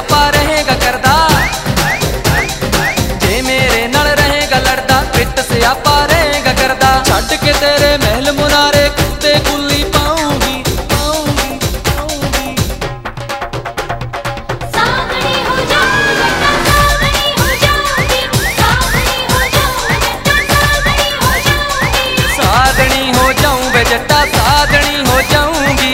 सियापा रहेगा करदा, जे मेरे नाल रहेगा लड़दा पिट सियापा रहेगा करदा। छड्ड के तेरे महल मुनारे कुत्ते कुल्ली पाऊंगी पाऊंगी पाऊंगी। सावनी हो जाऊं बेटा सावनी हो जाऊंगी, सावनी हो जाऊं बेटा सावनी हो जाऊंगी। साधनी हो जाऊं बे जट्टा साधनी हो जाऊंगी।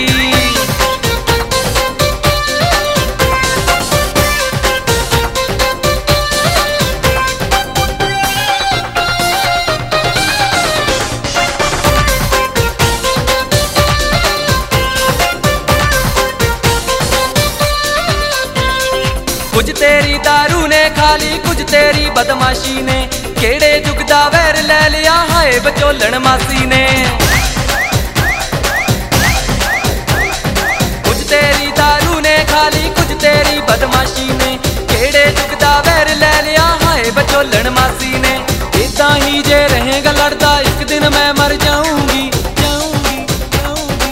कुछ तेरी दारू ने खाली कुछ तेरी बदमाशी ने, केड़े जुग दा वैर ले लिया हाय बचोलन मासी ने। कुछ तेरी दारू ने खाली कुछ तेरी बदमाशी ने, केड़े जुग दा वैर ले लिया हाय बचोलन मासी ने। इदां ही जे रहेगा लड़दा एक दिन मैं मर जाऊंगी जाऊंगी जाऊंगी।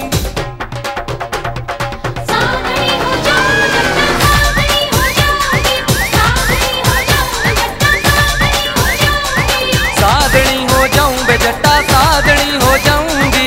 सावनी हो जाऊं बेटा सावनी हो जाऊंगी, सावनी हो जाऊं बेटा सावनी हो जाऊंगी। साधनी हो जाऊं बे जट्टा साधनी हो जाऊंगी।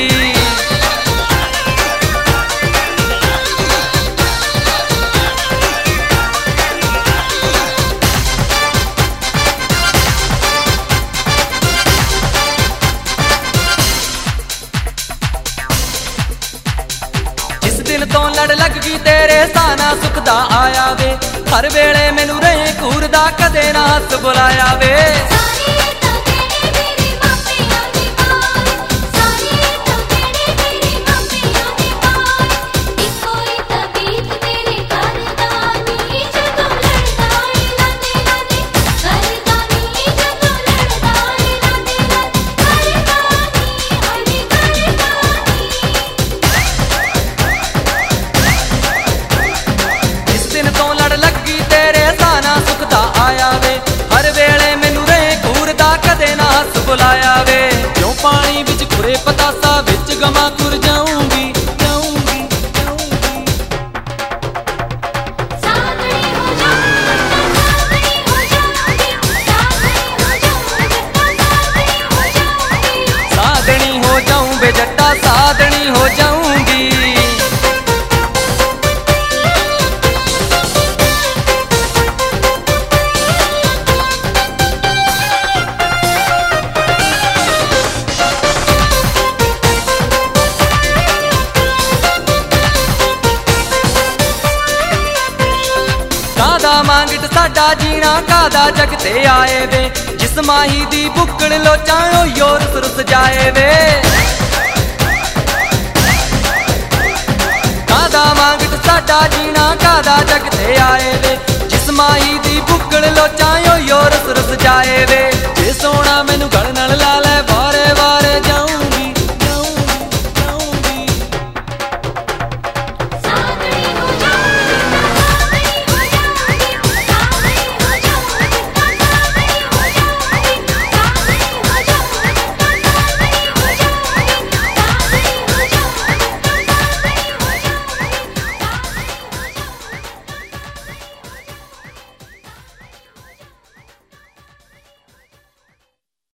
जिस दिन तो लड़ लग गई तेरे साना सुख दा आया वे, हर वेले मैनू रहे घूरदा कदे ना हस बुलाया वे। सारी तो केड़े मेरी मापियां दी मार, सारी तो केड़े मेरी मापियां दी मार। इको ही तबीत तेरे करदा नी जदों लड़दा ए लांदे लांदे, करदा नी जदों लड़दा ए लांदे लांदे, करदा नी हाय नी करदा नी। जिस दिन तो लड़ लग गई तेरे साना सुख दा आया वे, हर वेले मैनू रहे घूरदा कदे ना हस बुलाया वे। क्यों पानी विच खुरे पतासा विच गमा तुर जाऊंगी जाऊंगी जाऊंगी। सावनी हो जाऊं बेटा सावनी हो जाऊंगी, सावनी हो जाऊं बेटा सावनी हो जाऊंगी। साधनी हो जाऊं बे जट्टा साधनी हो जाऊंगी। कादा मांगट साडा जीना कादा जग ते आए वे, जिस माही दी बुकण लोचां ओ योर सुरस जाए वे। कादा मांगट साडा जीना कादा जग ते आए वे, जिस माही दी बुकण लोचां ओ योर सुरस जाए वे।